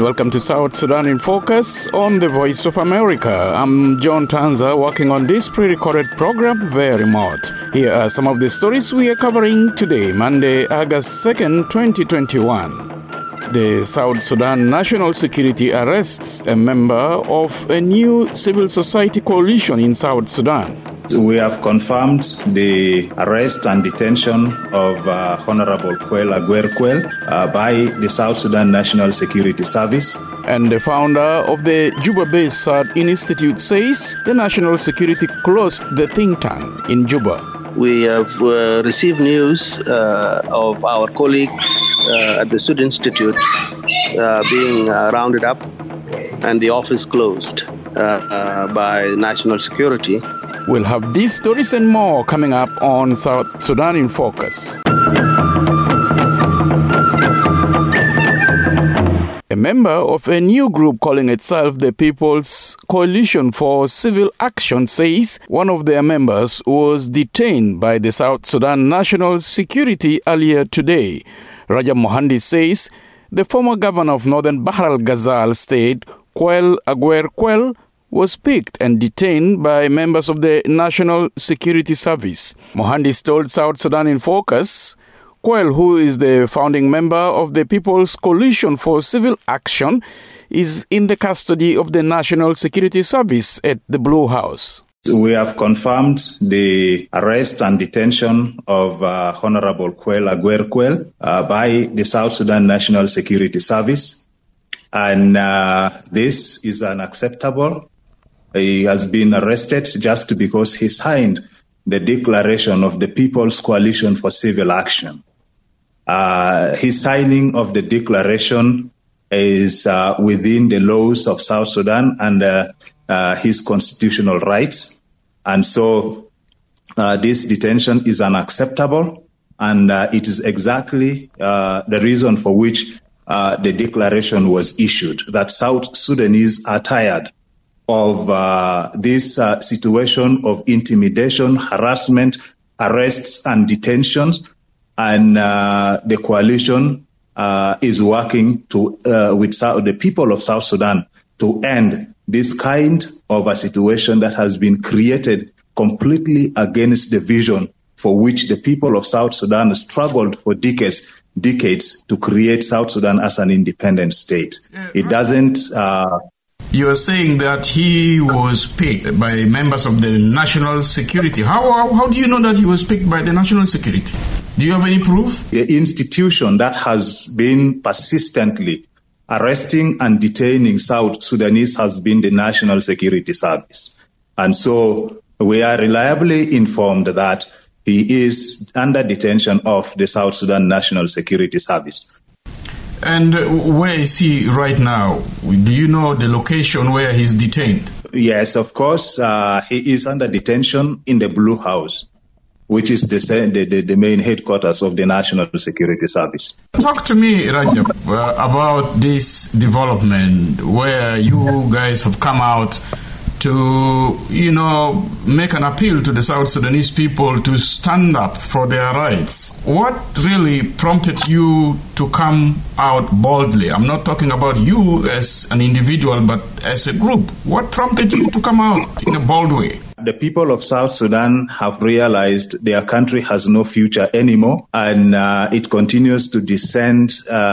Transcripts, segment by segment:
welcome to South Sudan in Focus on the Voice of America. I'm John Tanza, working on this pre-recorded program very remote. Here are some of the stories we are covering today, Monday, August 2nd, 2021. The South Sudan National Security arrests a member of a new civil society coalition in South Sudan. We have confirmed the arrest and detention of Honorable Quel Aguer Quel by the South Sudan National Security Service. And the founder of the Juba-based SAD Institute says the national security closed the think tank in Juba. We have received news of our colleagues at the SUD Institute being rounded up and the office closed by national security. We'll have these stories and more coming up on South Sudan in Focus. A member of a new group calling itself the People's Coalition for Civil Action says one of their members was detained by the South Sudan National Security earlier today. Rajab Mohandis says the former governor of Northern Bahr al-Ghazal state, Quel Aguer Quel, was picked and detained by members of the National Security Service. Mohandis told South Sudan in Focus, Quel, who is the founding member of the People's Coalition for Civil Action, is in the custody of the National Security Service at the Blue House. We have confirmed the arrest and detention of Honorable Quel Aguer Quel by the South Sudan National Security Service. And this is unacceptable. He has been arrested just because he signed the declaration of the People's Coalition for Civil Action. His signing of the declaration is within the laws of South Sudan and his constitutional rights. And so this detention is unacceptable, and it is exactly the reason for which the declaration was issued, that South Sudanese are tired of this situation of intimidation, harassment, arrests and detentions, and the coalition is working to with the people of South Sudan to end this kind of a situation that has been created completely against the vision for which the people of South Sudan struggled for decades to create South Sudan as an independent state. It doesn't... You are saying that he was picked by members of the National Security. How do you know that he was picked by the National Security? Do you have any proof? The institution that has been persistently arresting and detaining South Sudanese has been the National Security Service. And so we are reliably informed that he is under detention of the South Sudan National Security Service. And where is he right now? Do you know the location where he's detained? Yes, of course. He is under detention in the Blue House, which is the main headquarters of the National Security Service. Talk to me, Rajab, about this development where you guys have come out to, make an appeal to the South Sudanese people to stand up for their rights. What really prompted you to come out boldly? I'm not talking about you as an individual, but as a group. What prompted you to come out in a bold way? The people of South Sudan have realized their country has no future anymore, and it continues to descend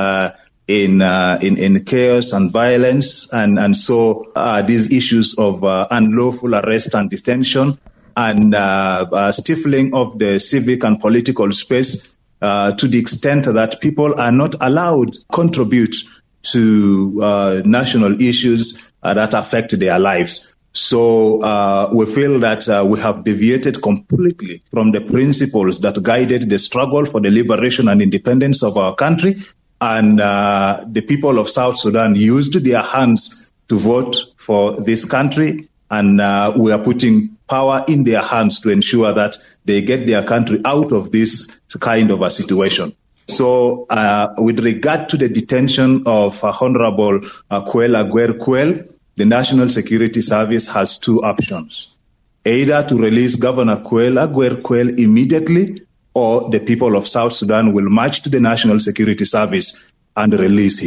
in chaos and violence, and so these issues of unlawful arrest and detention and stifling of the civic and political space to the extent that people are not allowed to contribute to national issues that affect their lives. So we feel that we have deviated completely from the principles that guided the struggle for the liberation and independence of our country. And the people of South Sudan used their hands to vote for this country, and we are putting power in their hands to ensure that they get their country out of this kind of a situation. So with regard to the detention of Honorable Quel Aguer Quel, the National Security Service has two options: either to release Governor Quel Aguer Quel immediately, or the people of South Sudan will march to the National Security Service and release him.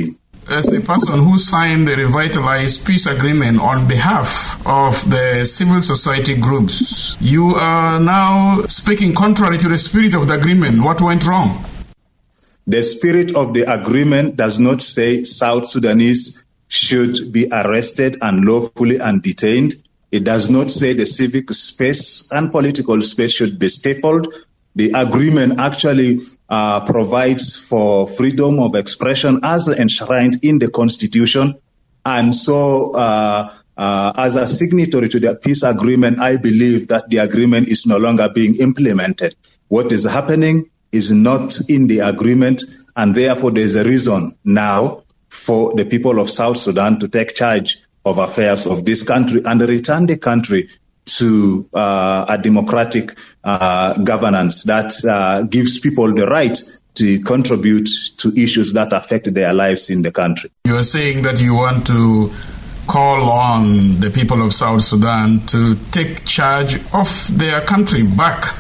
as a person who signed the revitalized peace agreement on behalf of the civil society groups, you are now speaking contrary to the spirit of the agreement. What went wrong? The spirit of the agreement does not say South Sudanese should be arrested unlawfully and detained. It does not say the civic space and political space should be stifled. The agreement actually provides for freedom of expression as enshrined in the Constitution. And so, as a signatory to the peace agreement, I believe that the agreement is no longer being implemented. What is happening is not in the agreement, and therefore there's a reason now for the people of South Sudan to take charge of affairs of this country and return the country to a democratic governance that gives people the right to contribute to issues that affect their lives in the country. You are saying that you want to call on the people of South Sudan to take charge of their country back.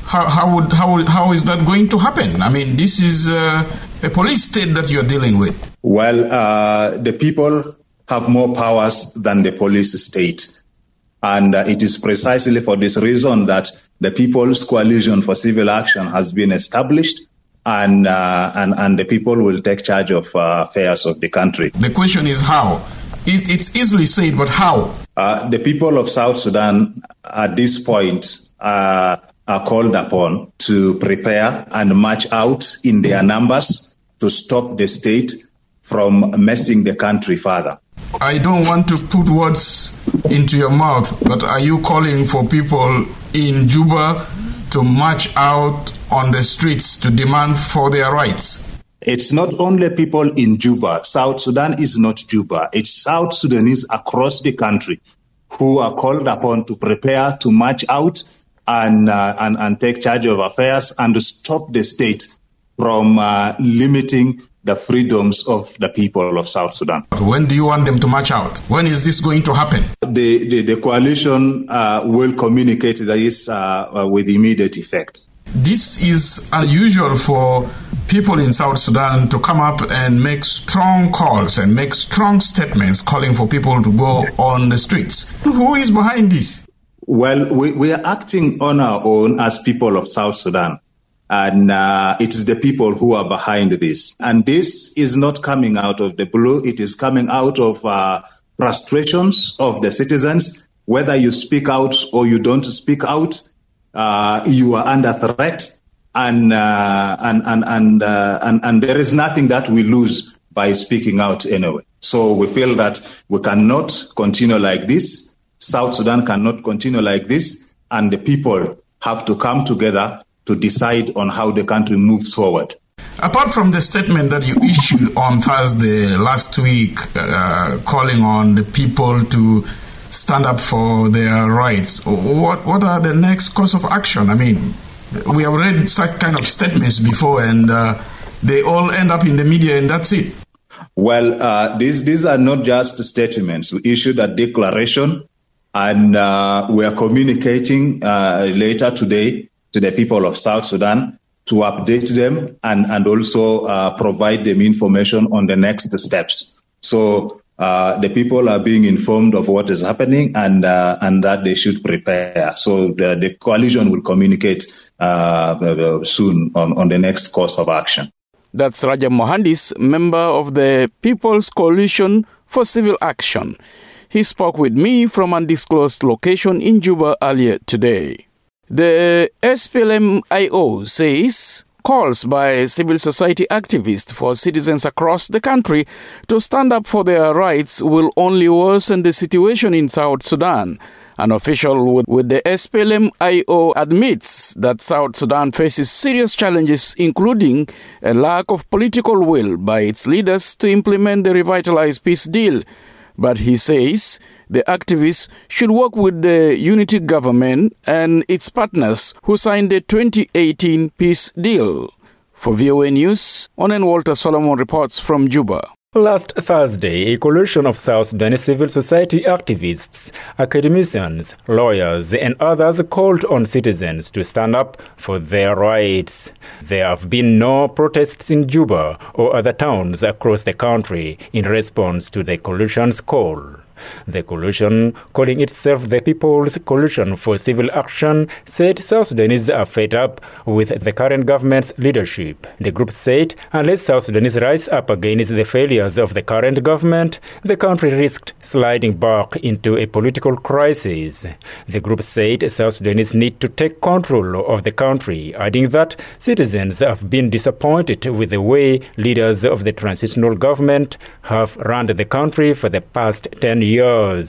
How is that going to happen? I mean, this is a police state that you're dealing with. Well, the people have more powers than the police state. And it is precisely for this reason that the People's Coalition for Civil Action has been established, and the people will take charge of affairs of the country. The question is how? It's easily said, but how? The people of South Sudan at this point are called upon to prepare and march out in their numbers to stop the state from messing the country further. I don't want to put words into your mouth, but are you calling for people in Juba to march out on the streets to demand for their rights? It's not only people in Juba. South Sudan is not Juba. It's South Sudanese across the country who are called upon to prepare to march out and take charge of affairs and to stop the state from limiting the freedoms of the people of South Sudan. When do you want them to march out? When is this going to happen? The coalition will communicate this with immediate effect. This is unusual for people in South Sudan to come up and make strong calls and make strong statements calling for people to go on the streets. Who is behind this? Well, we are acting on our own as people of South Sudan. And it is the people who are behind this. And this is not coming out of the blue. It is coming out of frustrations of the citizens. Whether you speak out or you don't speak out, you are under threat. And there is nothing that we lose by speaking out anyway. So we feel that we cannot continue like this. South Sudan cannot continue like this. And the people have to come together to decide on how the country moves forward. Apart from the statement that you issued on Thursday last week, calling on the people to stand up for their rights, what are the next course of action? I mean, we have read such kind of statements before, and they all end up in the media, and that's it. Well, these are not just statements. We issued a declaration, and we are communicating later today to the people of South Sudan to update them and also provide them information on the next steps. So the people are being informed of what is happening and that they should prepare. So the coalition will communicate soon on the next course of action. That's Rajab Mohandis, member of the People's Coalition for Civil Action. He spoke with me from an undisclosed location in Juba earlier today. The SPLM-IO says calls by civil society activists for citizens across the country to stand up for their rights will only worsen the situation in South Sudan. An official with the SPLM-IO admits that South Sudan faces serious challenges, including a lack of political will by its leaders to implement the revitalized peace deal. But he says the activists should work with the unity government and its partners who signed the 2018 peace deal. For VOA News, Onen Walter Solomon reports from Juba. Last Thursday, a coalition of South Sudanese civil society activists, academicians, lawyers, and others called on citizens to stand up for their rights. There have been no protests in Juba or other towns across the country in response to the coalition's call. The coalition, calling itself the People's Coalition for Civil Action, said South Sudanese are fed up with the current government's leadership. The group said unless South Sudanese rise up against the failures of the current government, the country risked sliding back into a political crisis. The group said South Sudanese need to take control of the country, adding that citizens have been disappointed with the way leaders of the transitional government have run the country for the past 10 years.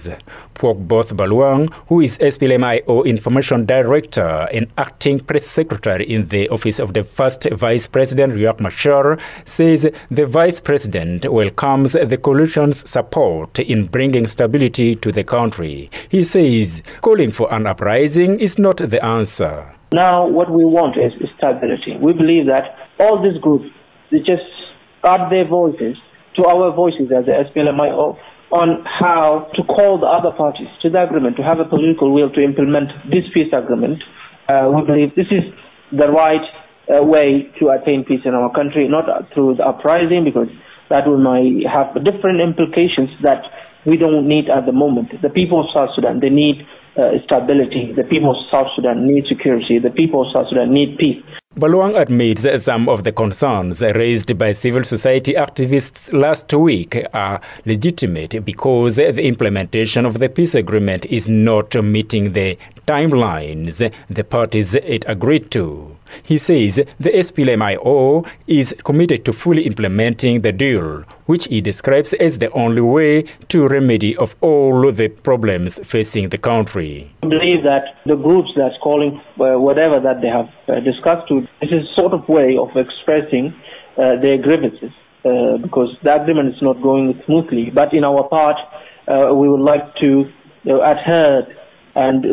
Pogboth Baluang, who is SPLM-IO Information Director and Acting Press Secretary in the office of the first Vice President Riek Machar, says the Vice President welcomes the coalition's support in bringing stability to the country. He says calling for an uprising is not the answer. Now what we want is stability. We believe that all these groups, they just add their voices to our voices as the SPLM-IO on how to call the other parties to the agreement, to have a political will to implement this peace agreement. We believe this is the right way to attain peace in our country, not through the uprising, because that might have different implications that we don't need at the moment. The people of South Sudan, they need stability. The people of South Sudan need security. The people of South Sudan need peace. Baluang admits some of the concerns raised by civil society activists last week are legitimate because the implementation of the peace agreement is not meeting the timelines the parties it agreed to. He says the SPLM-IO is committed to fully implementing the deal, which he describes as the only way to remedy of all the problems facing the country. I believe that the groups that's calling whatever that they have discussed, this is a sort of way of expressing their grievances because the agreement is not going smoothly. But in our part, we would like to adhere and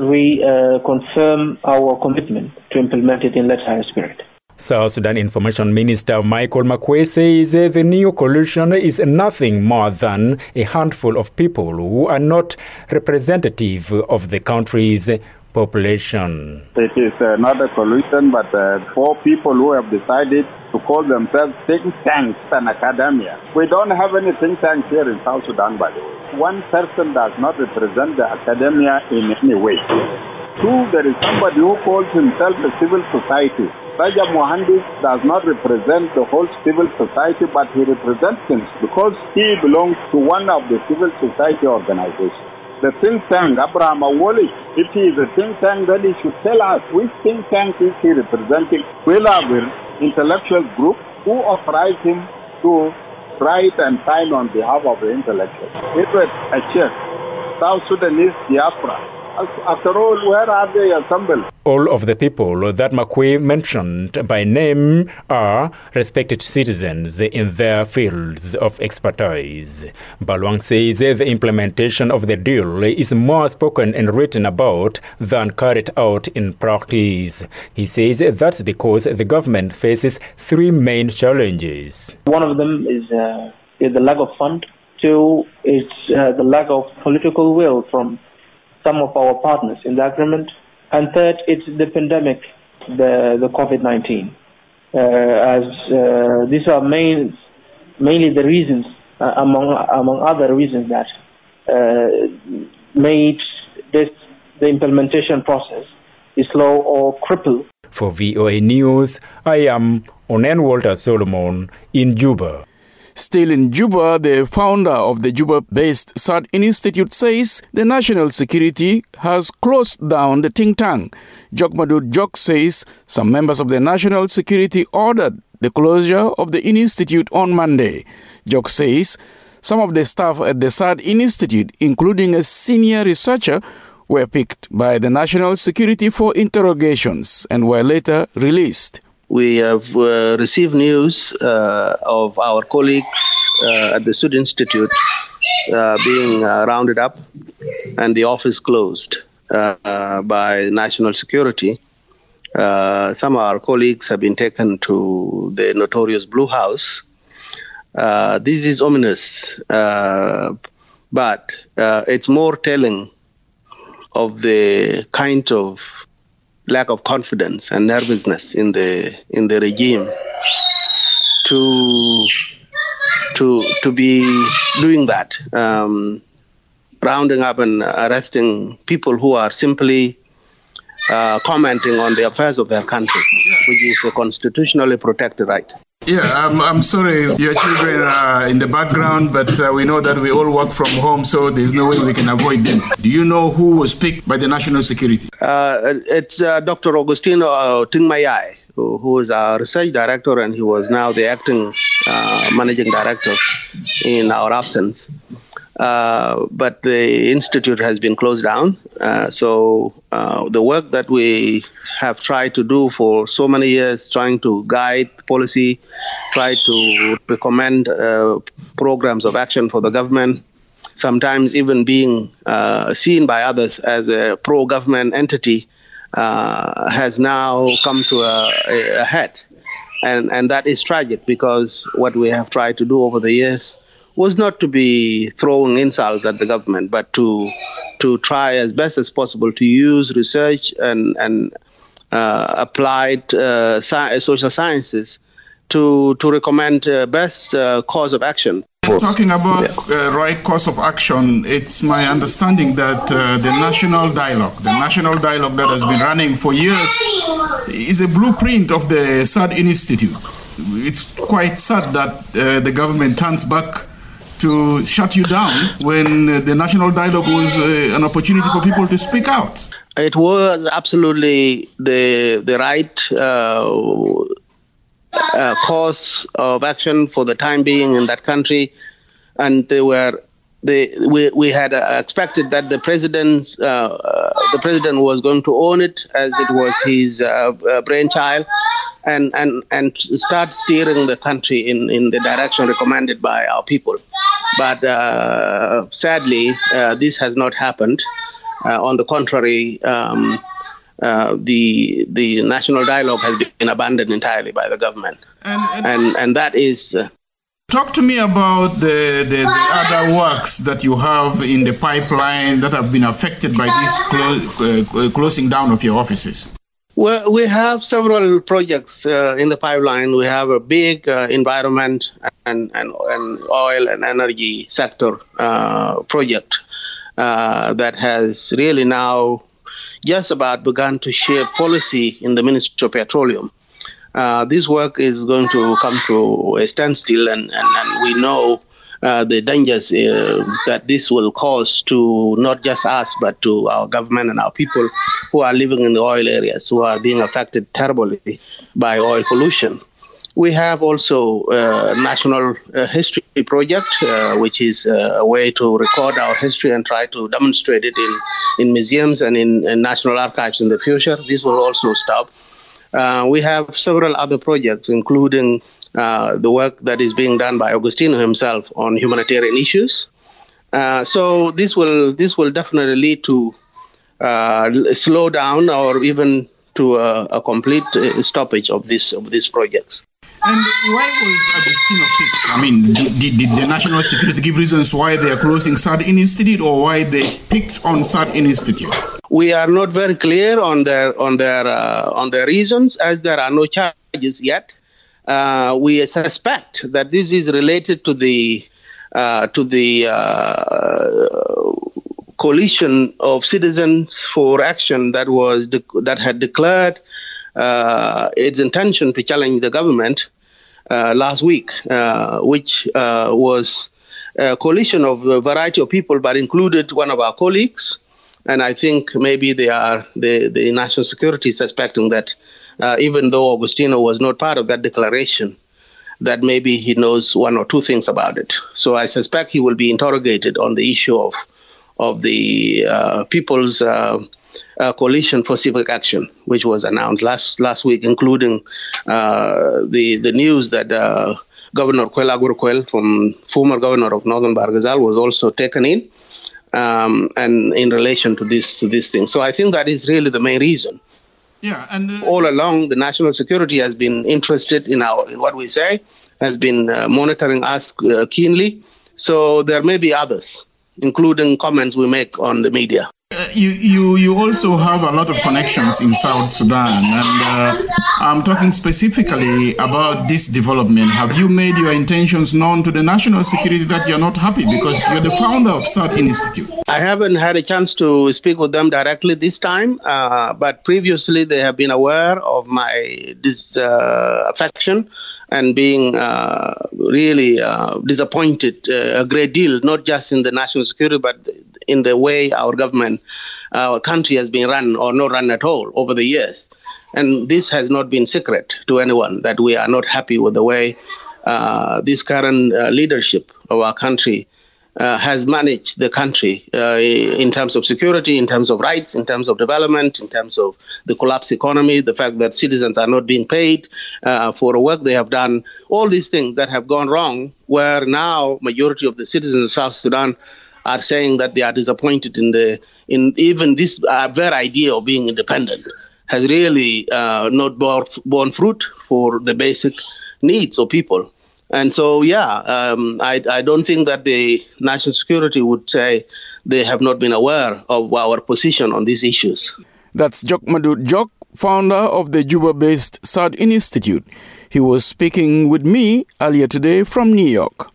reconfirm our commitment to implement it in letter spirit. South Sudan Information Minister Michael Makuei says the new coalition is nothing more than a handful of people who are not representative of the country's population. It is not a coalition, but 4 people who have decided to call themselves think tanks and academia. We don't have any think tanks here in South Sudan, but one person does not represent the academia in any way. 2, there is somebody who calls himself a civil society. Raja Mohandis does not represent the whole civil society, but he represents him because he belongs to one of the civil society organizations. The think tank, Abraham Awoli, if he is a think tank, then he should tell us which think tank is he representing. We'll have an intellectual group who authorized him to write and sign on behalf of the intellectuals. It was a check. South Sudanese diaspora. After all, where are they assembled? All of the people that Makuei mentioned by name are respected citizens in their fields of expertise. Baluang says the implementation of the deal is more spoken and written about than carried out in practice. He says that's because the government faces 3 main challenges. One of them is the lack of fund. 2 is the lack of political will from some of our partners in the agreement. And 3rd, it's the pandemic, the COVID-19. These are mainly the reasons, among other reasons that made the implementation process is slow or crippled. For VOA News, I am Onen Walter Solomon in Juba. Still in Juba, the founder of the Juba-based SAD Institute says the national security has closed down the think tank. Jok Madud Jok says some members of the national security ordered the closure of the institute on Monday. Jok says some of the staff at the SAD Institute, including a senior researcher, were picked by the national security for interrogations and were later released. We have received news of our colleagues at the Sud Institute being rounded up and the office closed by national security. Some of our colleagues have been taken to the notorious Blue House This is ominous, but it's more telling of the kind of lack of confidence and nervousness in the regime to be doing that, rounding up and arresting people who are simply commenting on the affairs of their country, which is a constitutionally protected right. Yeah, I'm sorry, your children are in the background, but we know that we all work from home, so there's no way we can avoid them. Do you know who was picked by the national security? It's Dr. Augustino Tingmayai, who is our research director, and he was now the acting managing director in our absence. But the institute has been closed down. So the work that we have tried to do for so many years, trying to guide policy, try to recommend programs of action for the government, sometimes even being seen by others as a pro-government entity, has now come to a head. And that is tragic, because what we have tried to do over the years was not to be throwing insults at the government, but to try as best as possible to use research and applied social sciences to recommend best course of action. Talking about right course of action, it's my understanding that the national dialogue that has been running for years is a blueprint of the SAD Institute. It's quite sad that the government turns back to shut you down when the national dialogue was an opportunity for people to speak out. It was absolutely the right course of action for the time being in that country, and we had expected that the president was going to own it as it was his brainchild, and start steering the country in the direction recommended by our people. But sadly, this has not happened. On the contrary, the national dialogue has been abandoned entirely by the government, and that is. Talk to me about the other works that you have in the pipeline that have been affected by this closing down of your offices. Well, we have several projects in the pipeline. We have a big environment and oil and energy sector project that has really now just about begun to shape policy in the Ministry of Petroleum. This work is going to come to a standstill, and we know the dangers that this will cause to not just us, but to our government and our people who are living in the oil areas, who are being affected terribly by oil pollution. We have also a national history project, which is a way to record our history and try to demonstrate it in museums and in national archives in the future. This will also stop. We have several other projects, including the work that is being done by Augustino himself on humanitarian issues. So this will definitely lead to slow down or even to a complete stoppage of these projects. And why was Augustino picked? I mean, did the national security give reasons why they are closing SAD Institute, or why they picked on SAD Institute? We are not very clear on their reasons, as there are no charges yet. We suspect that this is related to the coalition of Citizens for Action that had declared its intention to challenge the government last week, which was a coalition of a variety of people, but included one of our colleagues. And I think maybe the national security is suspecting that even though Augustino was not part of that declaration, that maybe he knows one or two things about it. So I suspect he will be interrogated on the issue of the People's Coalition for Civic Action, which was announced last week, including the news that Governor Quel Agurquel, from former governor of Northern Barghazal, was also taken in, and in relation to this thing. So I think that is really the main reason. Yeah, and all along, the national security has been interested in what we say, has been monitoring us keenly. So there may be others, including comments we make on the media. You also have a lot of connections in South Sudan, and I'm talking specifically about this development. Have you made your intentions known to the national security that you're not happy because you're the founder of South Institute? I haven't had a chance to speak with them directly this time, but previously they have been aware of my disaffection and being really disappointed a great deal, not just in the national security, but in the way our government, our country has been run or not run at all over the years. And this has not been secret to anyone, that we are not happy with the way this current leadership of our country has managed the country in terms of security, in terms of rights, in terms of development, in terms of the collapsed economy, the fact that citizens are not being paid for the work they have done, all these things that have gone wrong, where now majority of the citizens of South Sudan are saying that they are disappointed in even this very idea of being independent has really not borne fruit for the basic needs of people. And so, I don't think that the national security would say they have not been aware of our position on these issues. That's Jok Madut Jok, founder of the Juba-based South Institute. He was speaking with me earlier today from New York.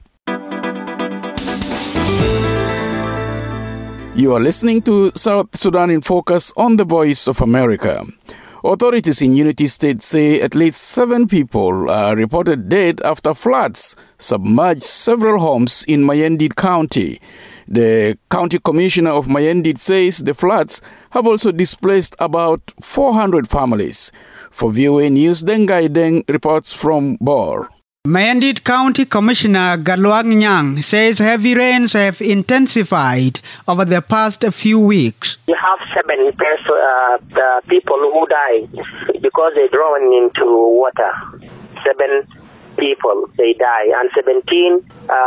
You are listening to South Sudan in Focus on the Voice of America. Authorities in Unity State say at least 7 people are reported dead after floods submerged several homes in Mayendit County. The county commissioner of Mayendit says the floods have also displaced about 400 families. For VOA News, Dengai Deng reports from Bor. Mayendit County Commissioner Galwang Nyang says heavy rains have intensified over the past few weeks. You have 7 people who died because they drowned into water. 7 people, they die, and 17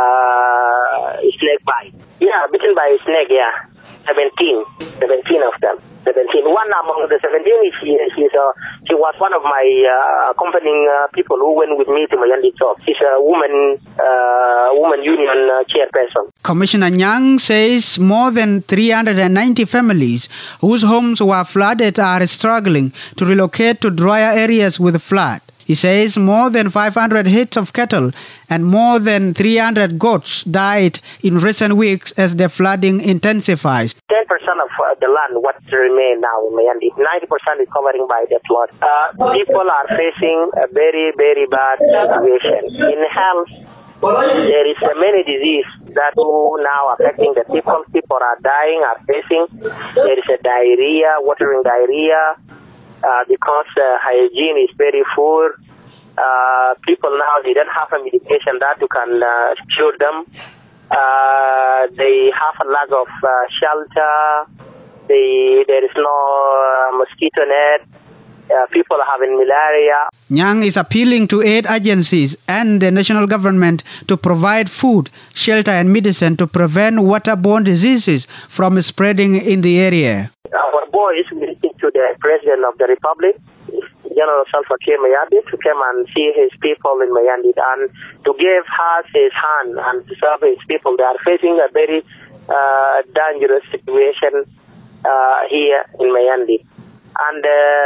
snake bite. Yeah, bitten by a snake, 17 of them. 17. One among the 17, she was one of my accompanying people who went with me to Mayendit Talk. She's a woman union chairperson. Commissioner Nyang says more than 390 families whose homes were flooded are struggling to relocate to drier areas with flood. He says more than 500 heads of cattle and more than 300 goats died in recent weeks as the flooding intensifies. 10% of the land, what remains now in Mayendit, 90% is covered by the flood. People are facing a very, very bad situation. In health, there is many diseases that are now affecting the people. People are dying, are facing. There is a diarrhea, watering diarrhea. Because hygiene is very poor, people now, they don't have a medication that you can cure them. They have a lack of shelter. There is no mosquito net. People are having malaria. Nyang is appealing to aid agencies and the national government to provide food, shelter and medicine to prevent waterborne diseases from spreading in the area. Our boys listening to the President of the Republic, General Salva Kiir Mayardit, to come and see his people in Mayendit and to give us his hand and to serve his people. They are facing a very dangerous situation here in Mayendit. And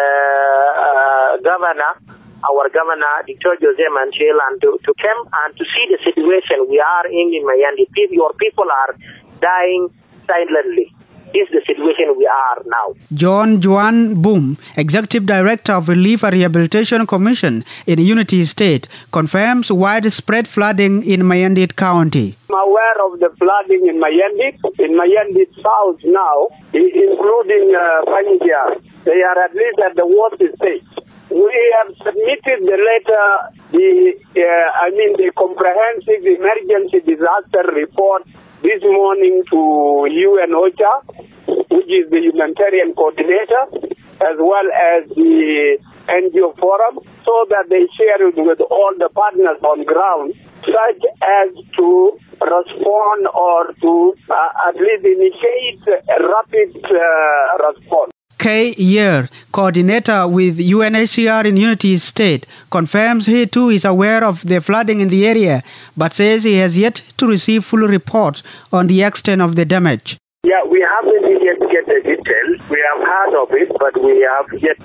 our governor, Dr. Jose Manchel, and to come and to see the situation we are in Mayendit. Your people are dying silently. This is the situation we are now. John Juan Boom, Executive Director of Relief and Rehabilitation Commission in Unity State, confirms widespread flooding in Mayendit County. I'm aware of the flooding in Mayendit South now, including Panjia. They are at least at the worst stage. We have submitted the letter, the comprehensive emergency disaster report this morning to UN OCHA, which is the humanitarian coordinator, as well as the NGO forum, so that they share it with all the partners on ground, such as to respond or to at least initiate a rapid response. Kay Yer, coordinator with UNHCR in Unity State, confirms he too is aware of the flooding in the area, but says he has yet to receive full reports on the extent of the damage. Yeah, we haven't yet get the details. We have heard of it, but we have yet,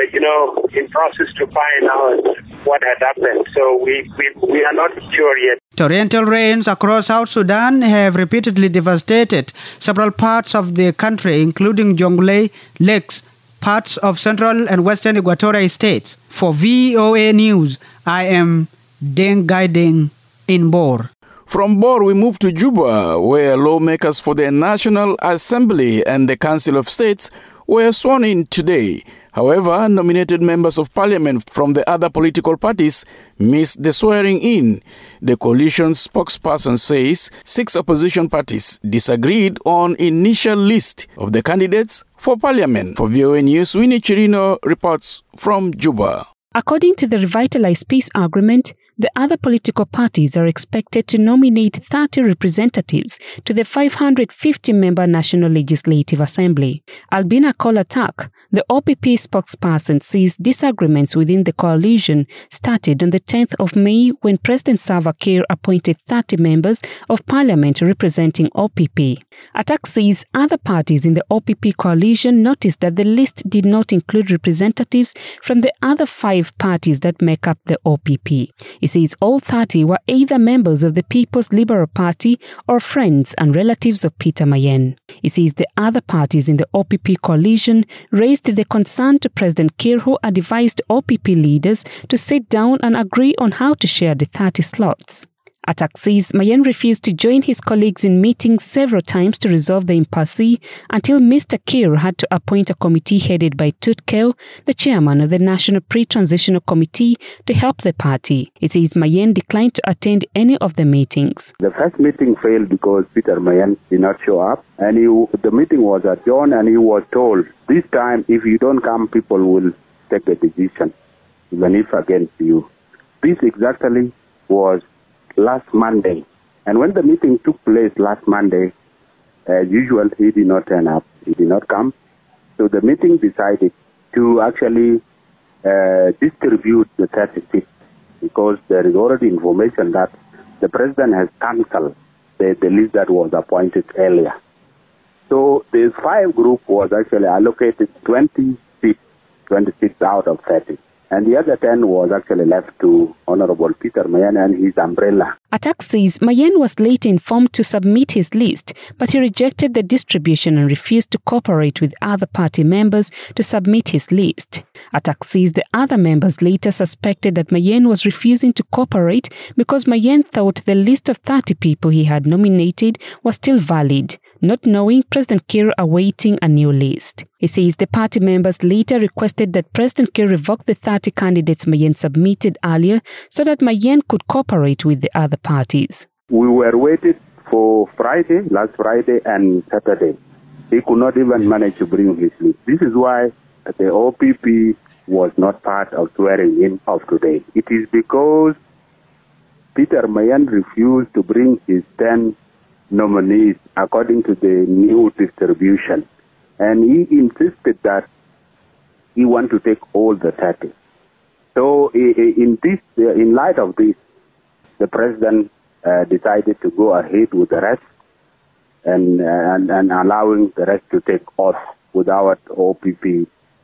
in process to find out what had happened. So we are not sure yet. Torrential rains across South Sudan have repeatedly devastated several parts of the country, including Jonglei, Lakes, parts of central and western Equatorial states. For VOA News, I am Deng Gaideng in Bor. From Bor, we move to Juba, where lawmakers for the National Assembly and the Council of States were sworn in today. However, nominated members of parliament from the other political parties missed the swearing in. The coalition spokesperson says 6 opposition parties disagreed on initial list of the candidates for parliament. For VOA News, Winnie Chirino reports from Juba. According to the revitalized peace agreement, the other political parties are expected to nominate 30 representatives to the 550-member National Legislative Assembly. Albina Kolatak, the OPP spokesperson, says disagreements within the coalition started on the 10th of May when President Salva Kiir appointed 30 members of parliament representing OPP. Attack says other parties in the OPP coalition noticed that the list did not include representatives from the other 5 parties that make up the OPP. He says all 30 were either members of the People's Liberal Party or friends and relatives of Peter Mayen. He says the other parties in the OPP coalition raised the concern to President Kiir, who advised OPP leaders to sit down and agree on how to share the 30 slots. Attack says Mayen refused to join his colleagues in meetings several times to resolve the impasse until Mr. Kiir had to appoint a committee headed by Tut Keo, the chairman of the National Pre-Transitional Committee, to help the party. It says Mayen declined to attend any of the meetings. The first meeting failed because Peter Mayen did not show up, and the meeting was adjourned, and he was told, this time if you don't come, people will take a decision, even if against you. This exactly was last Monday. And when the meeting took place last Monday, as usual, he did not turn up. He did not come. So the meeting decided to actually distribute the 36 because there is already information that the president has cancelled the list that was appointed earlier. So the 5 group was actually allocated 26 out of 30. And the other 10 was actually left to Honorable Peter Mayen and his umbrella. Attack says Mayen was later informed to submit his list, but he rejected the distribution and refused to cooperate with other party members to submit his list. Attack says the other members later suspected that Mayen was refusing to cooperate because Mayen thought the list of 30 people he had nominated was still valid, not knowing President Kiir awaiting a new list. He says the party members later requested that President Kiir revoke the 30 candidates Mayen submitted earlier so that Mayen could cooperate with the other parties. We were waiting for last Friday and Saturday. He could not even manage to bring his list. This is why the OPP was not part of swearing in of today. It is because Peter Mayen refused to bring his 10 nominees according to the new distribution. And he insisted that he wanted to take all the 30. So in light of this, the president decided to go ahead with the rest and allowing the rest to take off without OPP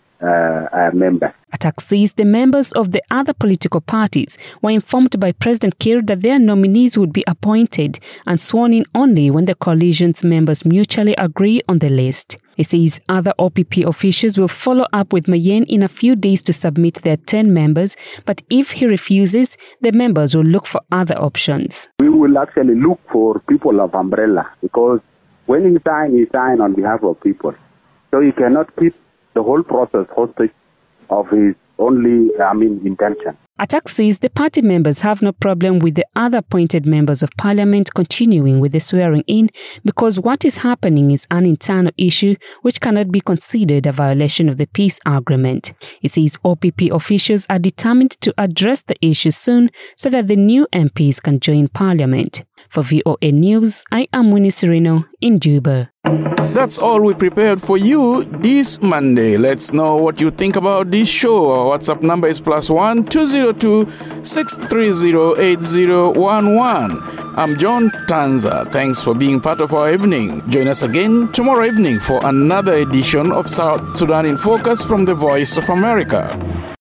members. Attack says the members of the other political parties were informed by President Kiir that their nominees would be appointed and sworn in only when the coalition's members mutually agree on the list. He says other OPP officials will follow up with Mayen in a few days to submit their 10 members, but if he refuses, the members will look for other options. We will actually look for people of umbrella because when he sign on behalf of people. So he cannot keep the whole process hostage of his only, intention. Attack says the party members have no problem with the other appointed members of parliament continuing with the swearing in because what is happening is an internal issue which cannot be considered a violation of the peace agreement. He says OPP officials are determined to address the issue soon so that the new MPs can join parliament. For VOA News, I am Winnie Sereno in Juba. That's all we prepared for you this Monday. Let's know what you think about this show. Our WhatsApp number is +1 202 630 8011. I'm John Tanza. Thanks for being part of our evening. Join us again tomorrow evening for another edition of South Sudan in Focus from the Voice of America.